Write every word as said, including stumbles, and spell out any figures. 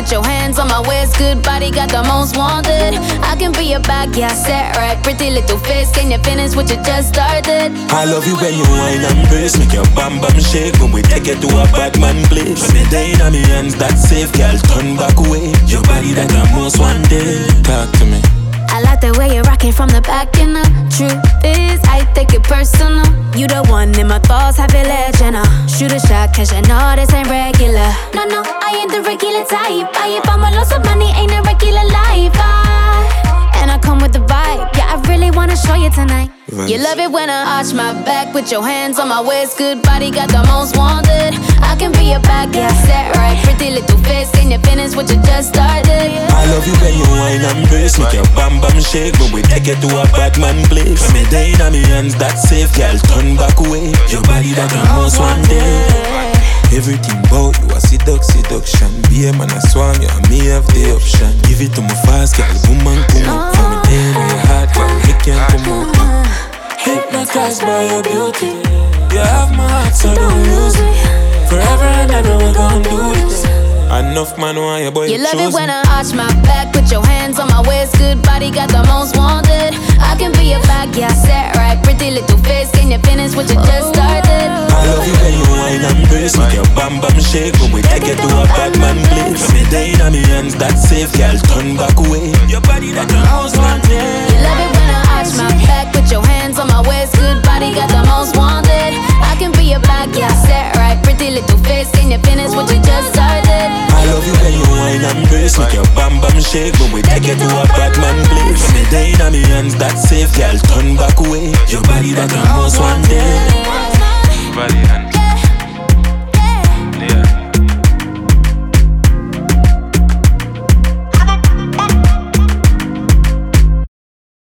put your hands on my waist. Good body, got the most wanted. I can be your back, yeah, set right. Pretty little face, can you finish what you just started? I love you when you whine and brace. Make your bam bam shake when we take it to a bad man place. When me day in my hands, that's safe, girl, turn back away. Your body that I most wanted. Talk to me. I like the way you're rocking from the back, and the truth is I take it personal. You the one in my thoughts, have it legend. Uh. Shoot a shot, cause you know this ain't regular. No, no, I ain't the regular type. I if I'm a loss of money, ain't a regular life. I, and I come with the vibe. Yeah, I really wanna show you tonight. You love it when I arch my back, put your hands on my waist. Good body, got the most wanted. I can be your back, yeah, set right. Pretty little face, can you finish what you just started? I love you when you whine and brace. Make your bam bam shake when we take it to a bad man place. When me day in my hands, that's safe, girl, turn back away. Your body that I most wanted. Everything about you a seduct, seduction. Be a man, I swan you and me have the option. Give it to me fast, girl, boom and come up. From me day where your heart, girl, he can't come up. Hypnotized by your beauty. You have my heart, so don't lose it. Forever and ever we're gonna do this. Enough man want your boy. You love it when I arch my back, put your hands on my waist. Good body, got the most wanted. I can be your back, yeah, set right. Pretty little face, can you finish what you just started? I love you when you whine and brace. Make your bam bam shake when we take it to a bad man place. When me day in my hands, that's safe, girl, turn back away. Your body that the most wanted. You love it when I arch my back, put your hands on my waist. Good body, got the most wanted. I can be your back, yeah, set right. Pretty little face, can you finish what you just started? I love you when you whine and brace. Make your bam bam shake when we take it to a bad man place. When me day in my hands, that's safe, girl, turn back away. Your body that the most wanted.